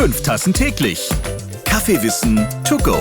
5 Tassen täglich. Kaffeewissen to go.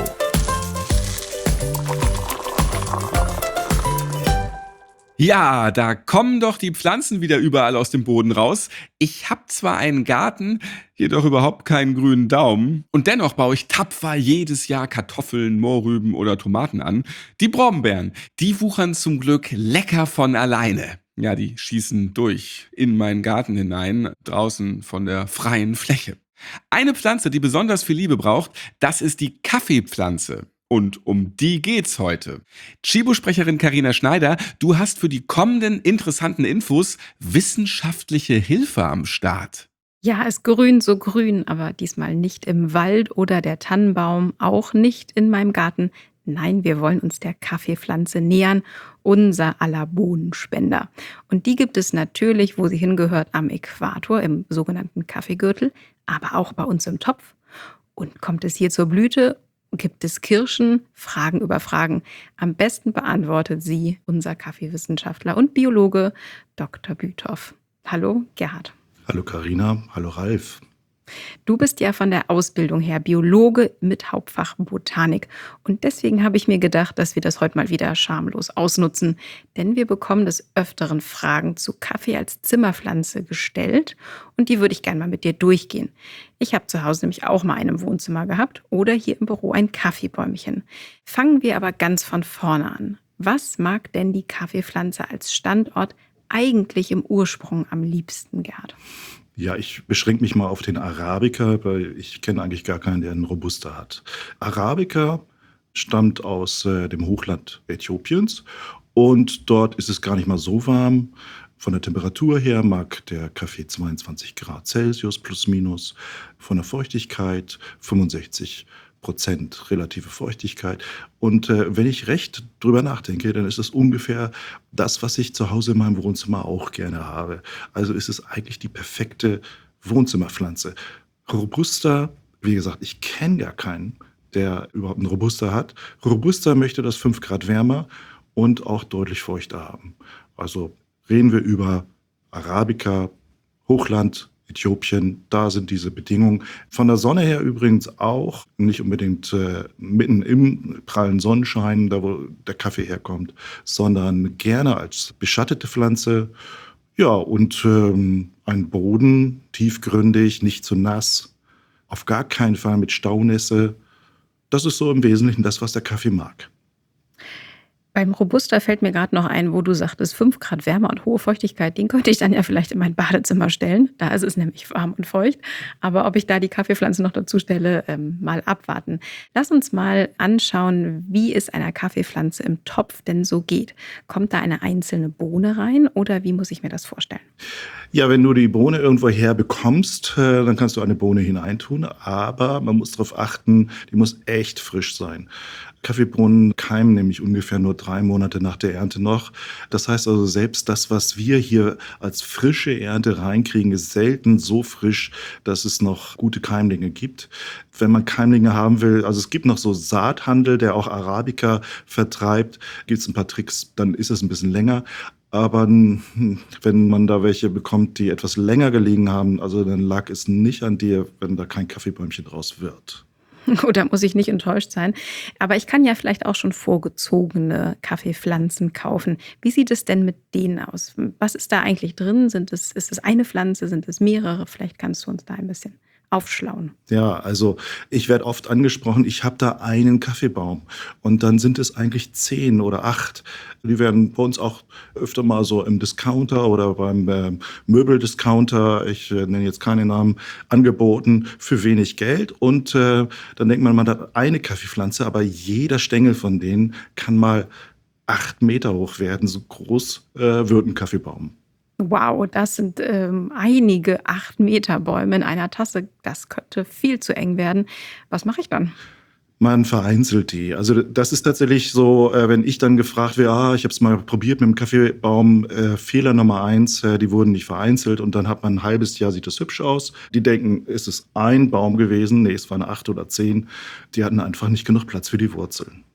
Ja, da kommen doch die Pflanzen wieder überall aus dem Boden raus. Ich habe zwar einen Garten, jedoch überhaupt keinen grünen Daumen. Und dennoch baue ich tapfer jedes Jahr Kartoffeln, Mohrrüben oder Tomaten an. Die Brombeeren, die wuchern zum Glück lecker von alleine. Ja, die schießen durch in meinen Garten hinein, draußen von der freien Fläche. Eine Pflanze, die besonders viel Liebe braucht, das ist die Kaffeepflanze. Und um die geht's heute. Chibo-Sprecherin Carina Schneider, du hast für die kommenden interessanten Infos wissenschaftliche Hilfe am Start. Ja, es grünt so grün, aber diesmal nicht im Wald oder der Tannenbaum, auch nicht in meinem Garten. Nein, wir wollen uns der Kaffeepflanze nähern, unser aller Bohnenspender. Und die gibt es natürlich, wo sie hingehört, am Äquator, im sogenannten Kaffeegürtel, aber auch bei uns im Topf. Und kommt es hier zur Blüte? Gibt es Kirschen? Fragen über Fragen. Am besten beantwortet sie unser Kaffeewissenschaftler und Biologe Dr. Büthoff. Hallo, Gerhard. Hallo Carina, hallo Ralf. Du bist ja von der Ausbildung her Biologe mit Hauptfach Botanik. Und deswegen habe ich mir gedacht, dass wir das heute mal wieder schamlos ausnutzen. Denn wir bekommen des Öfteren Fragen zu Kaffee als Zimmerpflanze gestellt. Und die würde ich gerne mal mit dir durchgehen. Ich habe zu Hause nämlich auch mal einen im Wohnzimmer gehabt oder hier im Büro ein Kaffeebäumchen. Fangen wir aber ganz von vorne an. Was mag denn die Kaffeepflanze als Standort eigentlich im Ursprung am liebsten, Gerhard? Ja, ich beschränke mich mal auf den Arabica, weil ich kenne eigentlich gar keinen, der einen Robusta hat. Arabica stammt aus dem Hochland Äthiopiens und dort ist es gar nicht mal so warm. Von der Temperatur her mag der Kaffee 22 Grad Celsius plus minus. Von der Feuchtigkeit 65% relative Feuchtigkeit. Und wenn ich recht drüber nachdenke, dann ist es ungefähr das, was ich zu Hause in meinem Wohnzimmer auch gerne habe. Also ist es eigentlich die perfekte Wohnzimmerpflanze. Robusta, wie gesagt, ich kenne gar keinen, der überhaupt einen Robusta hat. Robusta möchte das 5 Grad wärmer und auch deutlich feuchter haben. Also reden wir über Arabica, Hochland, Äthiopien, da sind diese Bedingungen. Von der Sonne her übrigens auch, nicht unbedingt mitten im prallen Sonnenschein, da wo der Kaffee herkommt, sondern gerne als beschattete Pflanze. Ja, und ein Boden, tiefgründig, nicht zu nass, auf gar keinen Fall mit Staunässe. Das ist so im Wesentlichen das, was der Kaffee mag. Beim Robusta fällt mir gerade noch ein, wo du sagtest, 5 Grad Wärme und hohe Feuchtigkeit, den könnte ich dann ja vielleicht in mein Badezimmer stellen. Da ist es nämlich warm und feucht. Aber ob ich da die Kaffeepflanze noch dazu stelle, mal abwarten. Lass uns mal anschauen, wie es einer Kaffeepflanze im Topf denn so geht. Kommt da eine einzelne Bohne rein oder wie muss ich mir das vorstellen? Ja, wenn du die Bohne irgendwo her bekommst, dann kannst du eine Bohne hineintun. Aber man muss darauf achten, die muss echt frisch sein. Kaffeebohnen keimen nämlich ungefähr nur 3 Monate nach der Ernte noch. Das heißt also, selbst das, was wir hier als frische Ernte reinkriegen, ist selten so frisch, dass es noch gute Keimlinge gibt. Wenn man Keimlinge haben will, also es gibt noch so Saathandel, der auch Arabica vertreibt, gibt es ein paar Tricks, dann ist es ein bisschen länger. Aber wenn man da welche bekommt, die etwas länger gelegen haben, also dann lag es nicht an dir, wenn da kein Kaffeebäumchen draus wird. Oder muss ich nicht enttäuscht sein? Aber ich kann ja vielleicht auch schon vorgezogene Kaffeepflanzen kaufen. Wie sieht es denn mit denen aus? Was ist da eigentlich drin? Ist es eine Pflanze? Sind es mehrere? Vielleicht kannst du uns da ein bisschen aufschlauen. Ja, also ich werde oft angesprochen, ich habe da einen Kaffeebaum und dann sind es eigentlich 10 oder 8. Die werden bei uns auch öfter mal so im Discounter oder beim Möbeldiscounter, ich nenne jetzt keine Namen, angeboten für wenig Geld. Und dann denkt man hat eine Kaffeepflanze, aber jeder Stängel von denen kann mal 8 Meter hoch werden. So groß wird ein Kaffeebaum. Wow, das sind einige 8-Meter-Bäume in einer Tasse. Das könnte viel zu eng werden. Was mache ich dann? Man vereinzelt die. Also das ist tatsächlich so, wenn ich dann gefragt werde, ich habe es mal probiert mit dem Kaffeebaum, Fehler Nummer 1, die wurden nicht vereinzelt und dann hat man ein halbes Jahr, sieht das hübsch aus. Die denken, ist es ein Baum gewesen? Nee, es waren 8 oder 10. Die hatten einfach nicht genug Platz für die Wurzeln.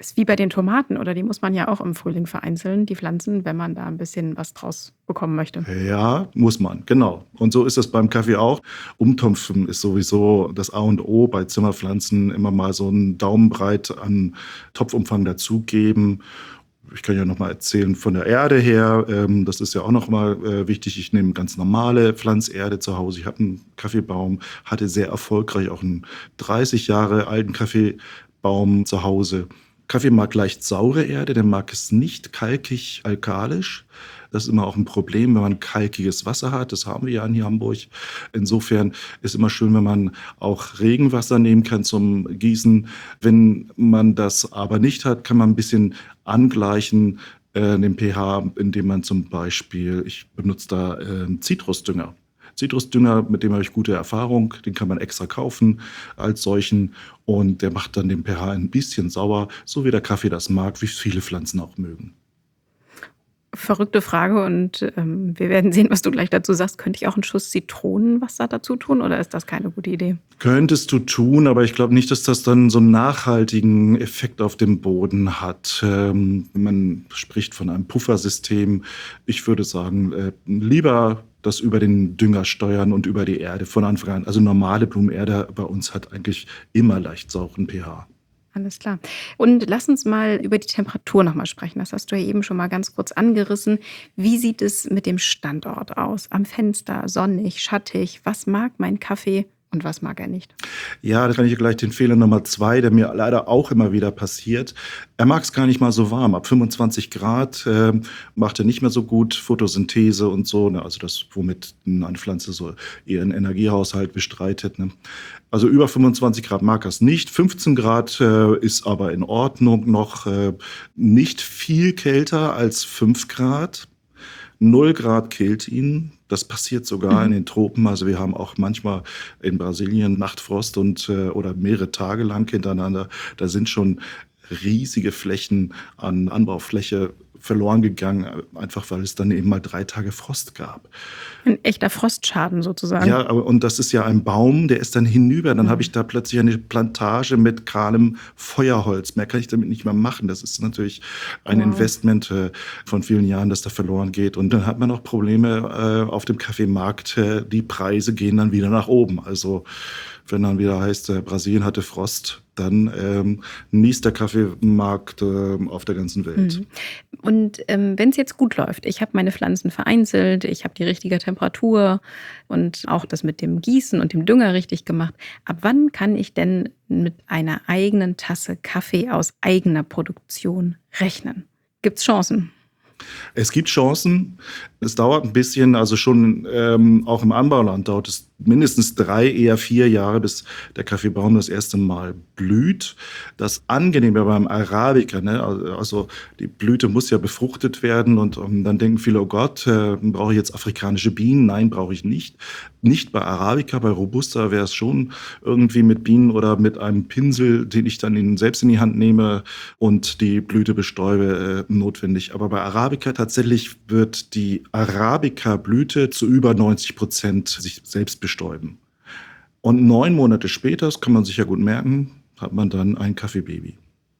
Ist wie bei den Tomaten, oder die muss man ja auch im Frühling vereinzeln, die Pflanzen, wenn man da ein bisschen was draus bekommen möchte. Ja, muss man, genau. Und so ist es beim Kaffee auch. Umtopfen ist sowieso das A und O bei Zimmerpflanzen. Immer mal so einen Daumenbreit an Topfumfang dazugeben. Ich kann ja noch mal erzählen von der Erde her. Das ist ja auch noch mal wichtig. Ich nehme ganz normale Pflanzerde zu Hause. Ich habe einen Kaffeebaum, hatte sehr erfolgreich auch einen 30 Jahre alten Kaffeebaum zu Hause. Kaffee mag leicht saure Erde, der mag es nicht kalkig-alkalisch. Das ist immer auch ein Problem, wenn man kalkiges Wasser hat. Das haben wir ja in Hamburg. Insofern ist immer schön, wenn man auch Regenwasser nehmen kann zum Gießen. Wenn man das aber nicht hat, kann man ein bisschen angleichen, den pH, indem man zum Beispiel, ich benutze da Zitrusdünger. Zitrusdünger, mit dem habe ich gute Erfahrung, den kann man extra kaufen als solchen und der macht dann den pH ein bisschen sauer, so wie der Kaffee das mag, wie viele Pflanzen auch mögen. Verrückte Frage, und wir werden sehen, was du gleich dazu sagst. Könnte ich auch einen Schuss Zitronenwasser dazu tun, oder ist das keine gute Idee? Könntest du tun, aber ich glaube nicht, dass das dann so einen nachhaltigen Effekt auf dem Boden hat. Man spricht von einem Puffersystem. Ich würde sagen, lieber das über den Dünger steuern und über die Erde von Anfang an. Also normale Blumenerde bei uns hat eigentlich immer leicht sauren pH. Alles klar. Und lass uns mal über die Temperatur noch mal sprechen. Das hast du ja eben schon mal ganz kurz angerissen. Wie sieht es mit dem Standort aus? Am Fenster, sonnig, schattig? Was mag mein Kaffee und was mag er nicht? Ja, da kann ich gleich den Fehler Nummer 2, der mir leider auch immer wieder passiert. Er mag es gar nicht mal so warm. Ab 25 Grad macht er nicht mehr so gut Photosynthese und so. Ne? Also das, womit eine Pflanze so ihren Energiehaushalt bestreitet. Ne? Also über 25 Grad mag er es nicht. 15 Grad ist aber in Ordnung noch. Nicht viel kälter als 5 Grad. 0 Grad killt ihn. Das passiert sogar in den Tropen. Also wir haben auch manchmal in Brasilien Nachtfrost und oder mehrere Tage lang hintereinander. Da sind schon riesige Flächen an Anbaufläche verloren gegangen, einfach weil es dann eben mal 3 Tage Frost gab. Ein echter Frostschaden sozusagen. Ja, und das ist ja ein Baum, der ist dann hinüber. Dann habe ich da plötzlich eine Plantage mit kahlem Feuerholz. Mehr kann ich damit nicht mehr machen. Das ist natürlich ein Investment von vielen Jahren, das da verloren geht. Und dann hat man auch Probleme auf dem Kaffeemarkt. Die Preise gehen dann wieder nach oben. Also wenn dann wieder heißt, Brasilien hatte Frost, dann niest der Kaffeemarkt auf der ganzen Welt. Und wenn es jetzt gut läuft, ich habe meine Pflanzen vereinzelt, ich habe die richtige Temperatur und auch das mit dem Gießen und dem Dünger richtig gemacht, ab wann kann ich denn mit einer eigenen Tasse Kaffee aus eigener Produktion rechnen? Gibt's Chancen? Es gibt Chancen. Es dauert ein bisschen, also schon auch im Anbauland dauert es mindestens 3, eher 4 Jahre, bis der Kaffeebaum das erste Mal blüht. Das Angenehme beim Arabica, ne, also die Blüte muss ja befruchtet werden und dann denken viele, oh Gott, brauche ich jetzt afrikanische Bienen? Nein, brauche ich nicht. Nicht bei Arabica, bei Robusta wäre es schon irgendwie mit Bienen oder mit einem Pinsel, den ich dann selbst in die Hand nehme und die Blüte bestäube, notwendig. Aber bei Arabica tatsächlich wird die Arabica-Blüte zu über 90% sich selbst bestäuben. Und 9 Monate später, das kann man sich ja gut merken, hat man dann ein Kaffeebaby.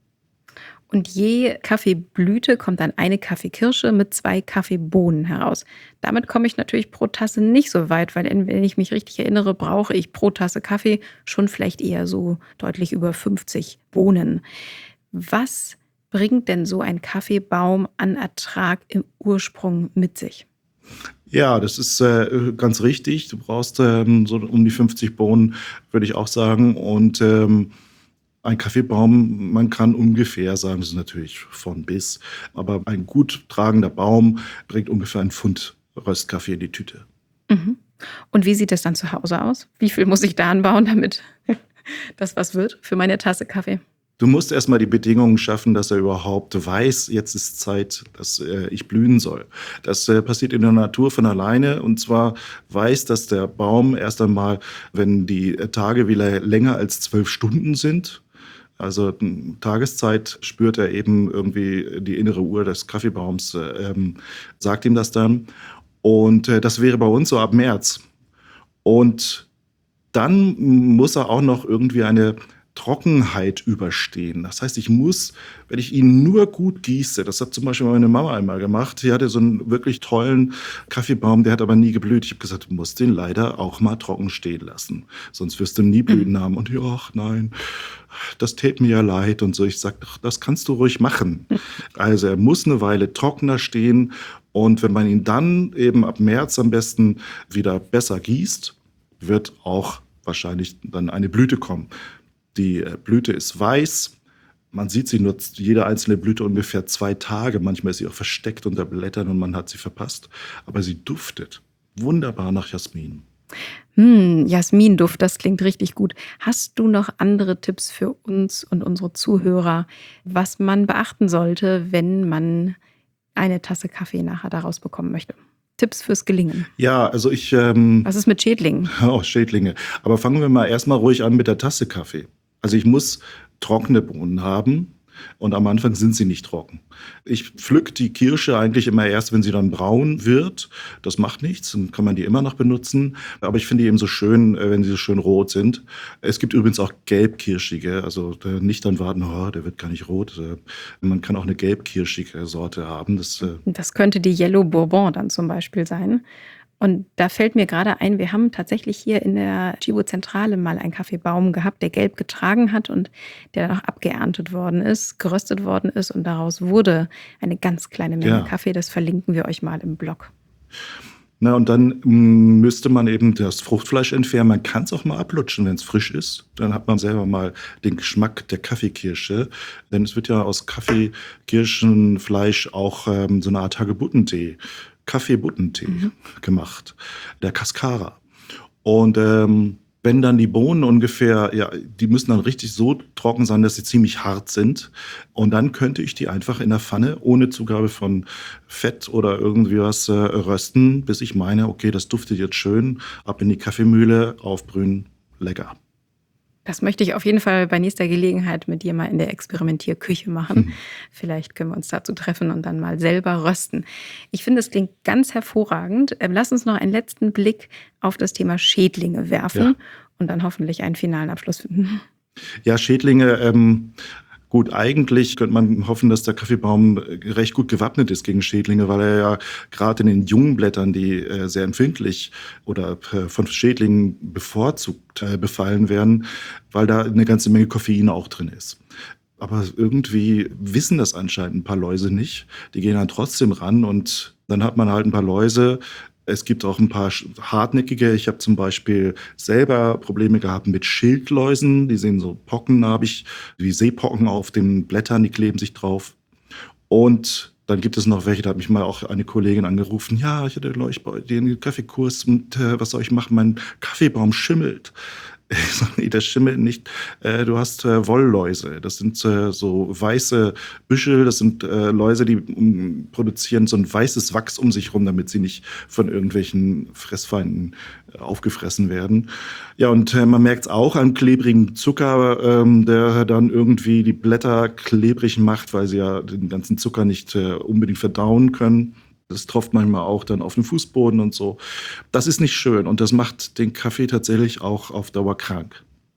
Und je Kaffeeblüte kommt dann eine Kaffeekirsche mit 2 Kaffeebohnen heraus. Damit komme ich natürlich pro Tasse nicht so weit, weil wenn ich mich richtig erinnere, brauche ich pro Tasse Kaffee schon vielleicht eher so deutlich über 50 Bohnen. Was bringt denn so ein Kaffeebaum an Ertrag im Ursprung mit sich? Ja, das ist ganz richtig. Du brauchst so um die 50 Bohnen, würde ich auch sagen. Und ein Kaffeebaum, man kann ungefähr sagen, das ist natürlich von bis, aber ein gut tragender Baum bringt ungefähr 1 Pfund Röstkaffee in die Tüte. Und wie sieht das dann zu Hause aus? Wie viel muss ich da anbauen, damit das was wird für meine Tasse Kaffee? Du musst erstmal die Bedingungen schaffen, dass er überhaupt weiß, jetzt ist Zeit, dass ich blühen soll. Das passiert in der Natur von alleine. Und zwar weiß, dass der Baum erst einmal, wenn die Tage wieder länger als 12 Stunden sind, also Tageszeit, spürt er eben irgendwie die innere Uhr des Kaffeebaums, sagt ihm das dann. Und das wäre bei uns so ab März. Und dann muss er auch noch irgendwie eine Trockenheit überstehen. Das heißt, ich muss, wenn ich ihn nur gut gieße, das hat zum Beispiel meine Mama einmal gemacht, die hatte so einen wirklich tollen Kaffeebaum, der hat aber nie geblüht. Ich habe gesagt, du musst den leider auch mal trocken stehen lassen, sonst wirst du nie Blüten haben. Und die, ach nein, das tät mir ja leid und so. Ich sage, das kannst du ruhig machen. Also er muss eine Weile trockener stehen und wenn man ihn dann eben ab März am besten wieder besser gießt, wird auch wahrscheinlich dann eine Blüte kommen. Die Blüte ist weiß. Man sieht sie nur jede einzelne Blüte ungefähr 2 Tage. Manchmal ist sie auch versteckt unter Blättern und man hat sie verpasst. Aber sie duftet wunderbar nach Jasmin. Jasminduft, das klingt richtig gut. Hast du noch andere Tipps für uns und unsere Zuhörer, was man beachten sollte, wenn man eine Tasse Kaffee nachher daraus bekommen möchte? Tipps fürs Gelingen. Ja, also ich... Was ist mit Schädlingen? Oh, Schädlinge. Aber fangen wir mal erstmal ruhig an mit der Tasse Kaffee. Also ich muss trockene Bohnen haben und am Anfang sind sie nicht trocken. Ich pflücke die Kirsche eigentlich immer erst, wenn sie dann braun wird. Das macht nichts, dann kann man die immer noch benutzen. Aber ich finde die eben so schön, wenn sie so schön rot sind. Es gibt übrigens auch gelbkirschige, also nicht dann warten, oh, der wird gar nicht rot. Man kann auch eine gelbkirschige Sorte haben. Das könnte die Yellow Bourbon dann zum Beispiel sein. Und da fällt mir gerade ein, wir haben tatsächlich hier in der Chibo-Zentrale mal einen Kaffeebaum gehabt, der gelb getragen hat und der dann auch abgeerntet worden ist, geröstet worden ist und daraus wurde eine ganz kleine Menge Kaffee. Das verlinken wir euch mal im Blog. Na, und dann müsste man eben das Fruchtfleisch entfernen. Man kann es auch mal ablutschen, wenn es frisch ist. Dann hat man selber mal den Geschmack der Kaffeekirsche. Denn es wird ja aus Kaffeekirschenfleisch auch so eine Art Hagebuttentee, Kaffeebuttentee gemacht, der Cascara. Und wenn dann die Bohnen ungefähr, die müssen dann richtig so trocken sein, dass sie ziemlich hart sind. Und dann könnte ich die einfach in der Pfanne ohne Zugabe von Fett oder irgendwie was rösten, bis ich meine, okay, das duftet jetzt schön, ab in die Kaffeemühle, aufbrühen, lecker. Das möchte ich auf jeden Fall bei nächster Gelegenheit mit dir mal in der Experimentierküche machen. Vielleicht können wir uns dazu treffen und dann mal selber rösten. Ich finde, es klingt ganz hervorragend. Lass uns noch einen letzten Blick auf das Thema Schädlinge werfen und dann hoffentlich einen finalen Abschluss finden. Ja, Schädlinge, gut, eigentlich könnte man hoffen, dass der Kaffeebaum recht gut gewappnet ist gegen Schädlinge, weil er ja gerade in den jungen Blättern, die sehr empfindlich oder von Schädlingen bevorzugt befallen werden, weil da eine ganze Menge Koffein auch drin ist. Aber irgendwie wissen das anscheinend ein paar Läuse nicht. Die gehen dann trotzdem ran und dann hat man halt ein paar Läuse. Es gibt auch ein paar hartnäckige. Ich habe zum Beispiel selber Probleme gehabt mit Schildläusen. Die sehen so pockennarbig, wie Seepocken auf den Blättern, die kleben sich drauf. Und dann gibt es noch welche, da hat mich mal auch eine Kollegin angerufen. Ja, ich hatte neulich bei dir einen Kaffeekurs und was soll ich machen? Mein Kaffeebaum schimmelt. Ich sage, nee, das schimmelt nicht. Du hast Wollläuse. Das sind so weiße Büschel. Das sind Läuse, die produzieren so ein weißes Wachs um sich rum, damit sie nicht von irgendwelchen Fressfeinden aufgefressen werden. Ja, und man merkt es auch an klebrigen Zucker, der dann irgendwie die Blätter klebrig macht, weil sie ja den ganzen Zucker nicht unbedingt verdauen können. Das tropft manchmal auch dann auf den Fußboden und so. Das ist nicht schön und das macht den Kaffee tatsächlich auch auf Dauer krank.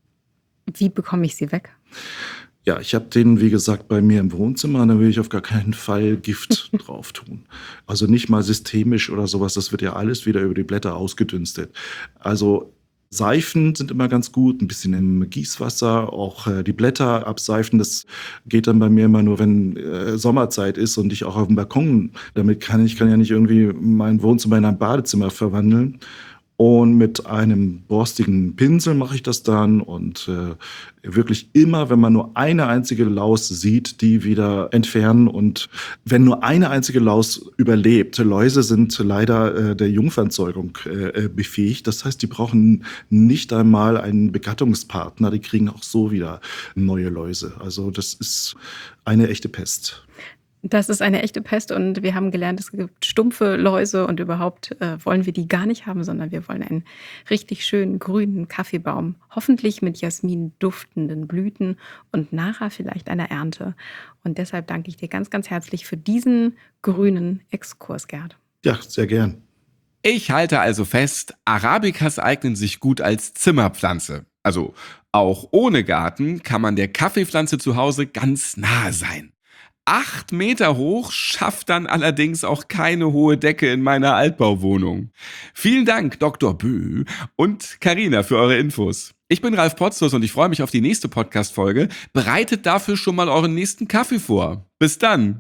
Wie bekomme ich sie weg? Ja, ich habe den, wie gesagt, bei mir im Wohnzimmer und da will ich auf gar keinen Fall Gift drauf tun. Also nicht mal systemisch oder sowas, das wird ja alles wieder über die Blätter ausgedünstet. Also Seifen sind immer ganz gut, ein bisschen im Gießwasser, auch die Blätter abseifen. Das geht dann bei mir immer nur, wenn Sommerzeit ist und ich auch auf dem Balkon, damit kann ja nicht irgendwie mein Wohnzimmer in ein Badezimmer verwandeln. Und mit einem borstigen Pinsel mache ich das dann und wirklich immer, wenn man nur eine einzige Laus sieht, die wieder entfernen. Und wenn nur eine einzige Laus überlebt, Läuse sind leider der Jungfernzeugung befähigt. Das heißt, die brauchen nicht einmal einen Begattungspartner, die kriegen auch so wieder neue Läuse. Also das ist eine echte Pest. Das ist eine echte Pest und wir haben gelernt, es gibt stumpfe Läuse und überhaupt wollen wir die gar nicht haben, sondern wir wollen einen richtig schönen grünen Kaffeebaum, hoffentlich mit Jasmin duftenden Blüten und nachher vielleicht einer Ernte. Und deshalb danke ich dir ganz, ganz herzlich für diesen grünen Exkurs, Gerd. Ja, sehr gern. Ich halte also fest, Arabicas eignen sich gut als Zimmerpflanze. Also auch ohne Garten kann man der Kaffeepflanze zu Hause ganz nahe sein. 8 Meter hoch schafft dann allerdings auch keine hohe Decke in meiner Altbauwohnung. Vielen Dank, Dr. Bö und Carina, für eure Infos. Ich bin Ralf Potzus und ich freue mich auf die nächste Podcast-Folge. Bereitet dafür schon mal euren nächsten Kaffee vor. Bis dann.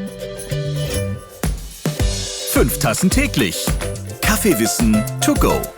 5 Tassen täglich. Kaffeewissen to go.